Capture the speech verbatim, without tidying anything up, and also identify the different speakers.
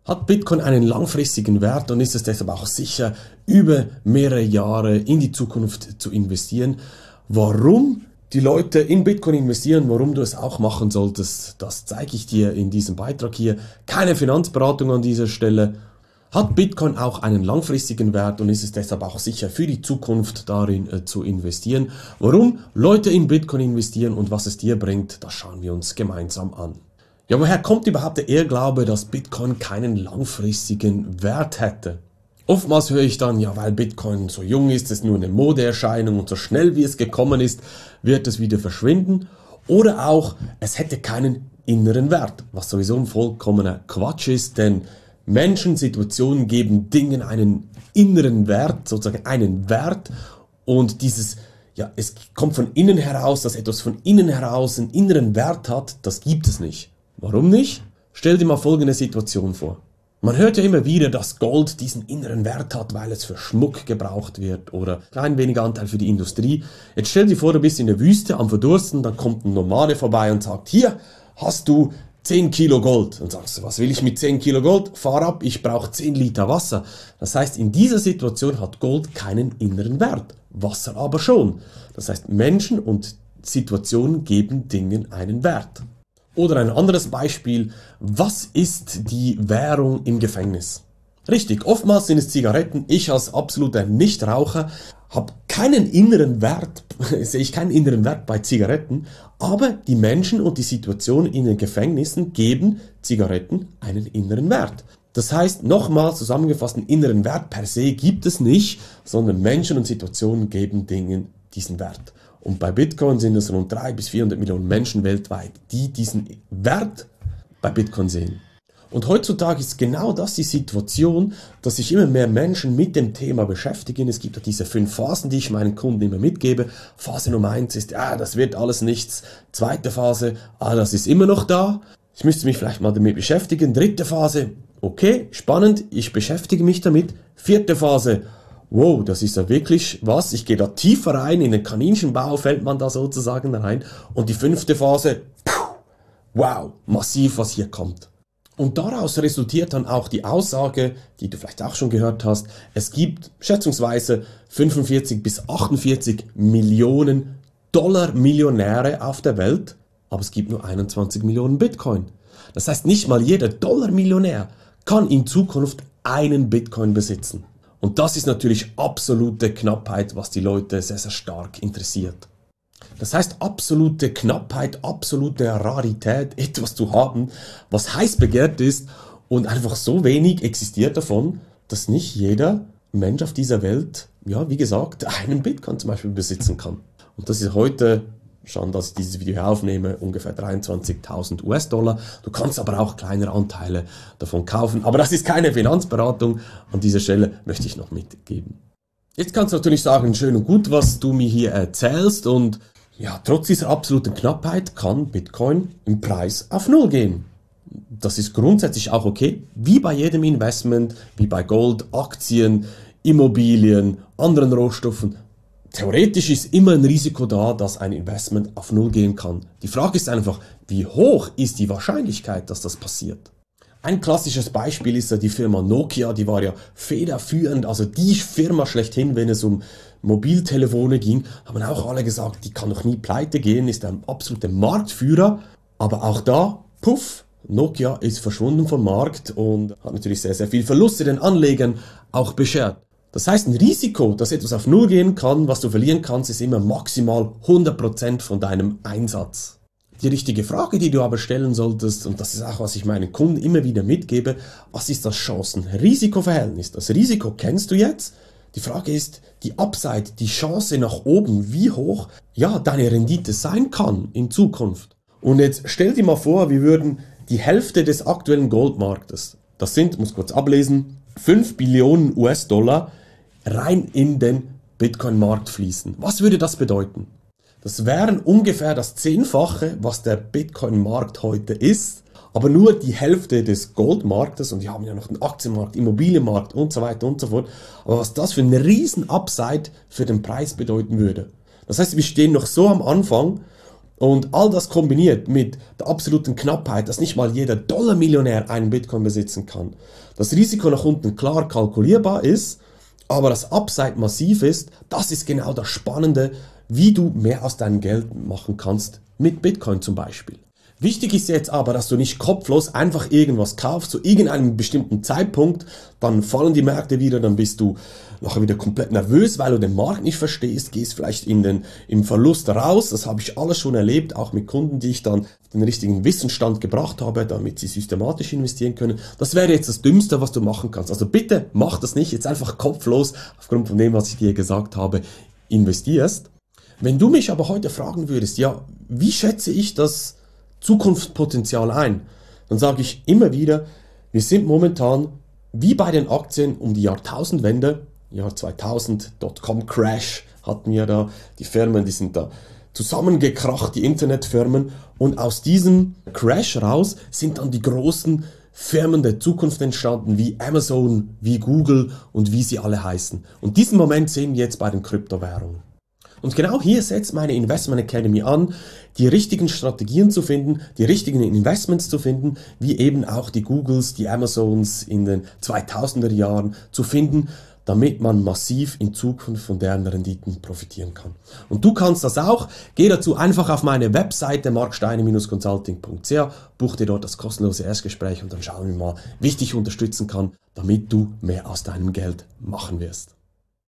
Speaker 1: Hat Bitcoin einen langfristigen Wert und ist es deshalb auch sicher, über mehrere Jahre in die Zukunft zu investieren? Warum die Leute in Bitcoin investieren, warum du es auch machen solltest, das zeige ich dir in diesem Beitrag hier. Keine Finanzberatung an dieser Stelle. Hat Bitcoin auch einen langfristigen Wert und ist es deshalb auch sicher für die Zukunft darin äh, zu investieren? Warum Leute in Bitcoin investieren und was es dir bringt, das schauen wir uns gemeinsam an. Ja, woher kommt überhaupt der Irrglaube, dass Bitcoin keinen langfristigen Wert hätte? Oftmals höre ich dann, ja, weil Bitcoin so jung ist, ist nur eine Modeerscheinung und so schnell wie es gekommen ist, wird es wieder verschwinden. Oder auch, es hätte keinen inneren Wert, was sowieso ein vollkommener Quatsch ist, denn Menschen, Situationen geben Dingen einen inneren Wert, sozusagen einen Wert, und dieses, ja, es kommt von innen heraus, dass etwas von innen heraus einen inneren Wert hat, das gibt es nicht. Warum nicht? Stell dir mal folgende Situation vor. Man hört ja immer wieder, dass Gold diesen inneren Wert hat, weil es für Schmuck gebraucht wird oder ein klein weniger Anteil für die Industrie. Jetzt stell dir vor, du bist in der Wüste am Verdursten, dann kommt ein Nomade vorbei und sagt, hier hast du zehn Kilo Gold. Und sagst du, was will ich mit zehn Kilo Gold? Fahr ab, ich brauche zehn Liter Wasser. Das heißt, in dieser Situation hat Gold keinen inneren Wert, Wasser aber schon. Das heißt, Menschen und Situationen geben Dingen einen Wert. Oder ein anderes Beispiel, was ist die Währung im Gefängnis? Richtig, oftmals sind es Zigaretten. Ich als absoluter Nichtraucher habe keinen inneren Wert, sehe ich keinen inneren Wert bei Zigaretten, aber die Menschen und die Situation in den Gefängnissen geben Zigaretten einen inneren Wert. Das heißt, nochmal zusammengefasst, einen inneren Wert per se gibt es nicht, sondern Menschen und Situationen geben Dingen diesen Wert. Und bei Bitcoin sind es rund dreihundert bis vierhundert Millionen Menschen weltweit, die diesen Wert bei Bitcoin sehen. Und heutzutage ist genau das die Situation, dass sich immer mehr Menschen mit dem Thema beschäftigen. Es gibt ja diese fünf Phasen, die ich meinen Kunden immer mitgebe. Phase Nummer eins ist, ja, das wird alles nichts. Zweite Phase, ah, das ist immer noch da. Ich müsste mich vielleicht mal damit beschäftigen. Dritte Phase, okay, spannend, ich beschäftige mich damit. Vierte Phase, wow, das ist ja wirklich was. Ich gehe da tiefer rein, in den Kaninchenbau fällt man da sozusagen rein. Und die fünfte Phase, wow, massiv, was hier kommt. Und daraus resultiert dann auch die Aussage, die du vielleicht auch schon gehört hast, es gibt schätzungsweise fünfundvierzig bis achtundvierzig Millionen Dollar Millionäre auf der Welt, aber es gibt nur einundzwanzig Millionen Bitcoin. Das heißt, nicht mal jeder Dollar Millionär kann in Zukunft einen Bitcoin besitzen. Und das ist natürlich absolute Knappheit, was die Leute sehr, sehr stark interessiert. Das heißt, absolute Knappheit, absolute Rarität, etwas zu haben, was heiß begehrt ist und einfach so wenig existiert davon, dass nicht jeder Mensch auf dieser Welt, ja, wie gesagt, einen Bitcoin zum Beispiel besitzen kann. Und das ist heute, schon, dass ich dieses Video aufnehme, ungefähr dreiundzwanzigtausend US-Dollar. Du kannst aber auch kleinere Anteile davon kaufen. Aber das ist keine Finanzberatung. An dieser Stelle möchte ich noch mitgeben. Jetzt kannst du natürlich sagen, schön und gut, was du mir hier erzählst, und ja, trotz dieser absoluten Knappheit kann Bitcoin im Preis auf Null gehen. Das ist grundsätzlich auch okay, wie bei jedem Investment, wie bei Gold, Aktien, Immobilien, anderen Rohstoffen. Theoretisch ist immer ein Risiko da, dass ein Investment auf Null gehen kann. Die Frage ist einfach, wie hoch ist die Wahrscheinlichkeit, dass das passiert? Ein klassisches Beispiel ist ja die Firma Nokia, die war ja federführend, also die Firma schlechthin, wenn es um Mobiltelefone ging, haben auch alle gesagt, die kann doch nie pleite gehen, ist ein absoluter Marktführer, aber auch da, puff, Nokia ist verschwunden vom Markt und hat natürlich sehr, sehr viel Verluste den Anlegern auch beschert. Das heißt, ein Risiko, dass etwas auf Null gehen kann, was du verlieren kannst, ist immer maximal hundert Prozent von deinem Einsatz. Die richtige Frage, die du aber stellen solltest, und das ist auch, was ich meinen Kunden immer wieder mitgebe, was ist das Chancen-Risiko-Verhältnis? Das Risiko kennst du jetzt. Die Frage ist, die Upside, die Chance nach oben, wie hoch, ja, deine Rendite sein kann in Zukunft. Und jetzt stell dir mal vor, wir würden die Hälfte des aktuellen Goldmarktes, das sind, muss kurz ablesen, fünf Billionen US-Dollar, rein in den Bitcoin-Markt fließen. Was würde das bedeuten? Das wären ungefähr das Zehnfache, was der Bitcoin-Markt heute ist, aber nur die Hälfte des Goldmarktes, und wir haben ja noch den Aktienmarkt, Immobilienmarkt und so weiter und so fort. Aber was das für einen riesen Upside für den Preis bedeuten würde. Das heißt, wir stehen noch so am Anfang Und all das kombiniert mit der absoluten Knappheit, dass nicht mal jeder Dollar-Millionär einen Bitcoin besitzen kann. Das Risiko nach unten klar kalkulierbar ist, aber das Upside massiv ist, das ist genau das Spannende, wie du mehr aus deinem Geld machen kannst, mit Bitcoin zum Beispiel. Wichtig ist jetzt aber, dass du nicht kopflos einfach irgendwas kaufst, zu irgendeinem bestimmten Zeitpunkt, dann fallen die Märkte wieder, dann bist du nachher wieder komplett nervös, weil du den Markt nicht verstehst, gehst vielleicht in den, im Verlust raus. Das habe ich alles schon erlebt, auch mit Kunden, die ich dann auf den richtigen Wissensstand gebracht habe, damit sie systematisch investieren können. Das wäre jetzt das Dümmste, was du machen kannst. Also bitte mach das nicht, jetzt einfach kopflos, aufgrund von dem, was ich dir gesagt habe, investierst. Wenn du mich aber heute fragen würdest, ja, wie schätze ich das Zukunftspotenzial ein, dann sage ich immer wieder, wir sind momentan wie bei den Aktien um die Jahrtausendwende, Jahr zweitausend, Dotcom-Crash hatten wir da, die Firmen, die sind da zusammengekracht, die Internetfirmen, und aus diesem Crash raus sind dann die großen Firmen der Zukunft entstanden, wie Amazon, wie Google und wie sie alle heißen. Und diesen Moment sehen wir jetzt bei den Kryptowährungen. Und genau hier setzt meine Investment Academy an, die richtigen Strategien zu finden, die richtigen Investments zu finden, wie eben auch die Googles, die Amazons in den zweitausender Jahren zu finden, damit man massiv in Zukunft von deren Renditen profitieren kann. Und du kannst das auch. Geh dazu einfach auf meine Webseite mark steiner Bindestrich consulting punkt c h, buch dir dort das kostenlose Erstgespräch und dann schauen wir mal, wie ich dich unterstützen kann, damit du mehr aus deinem Geld machen wirst.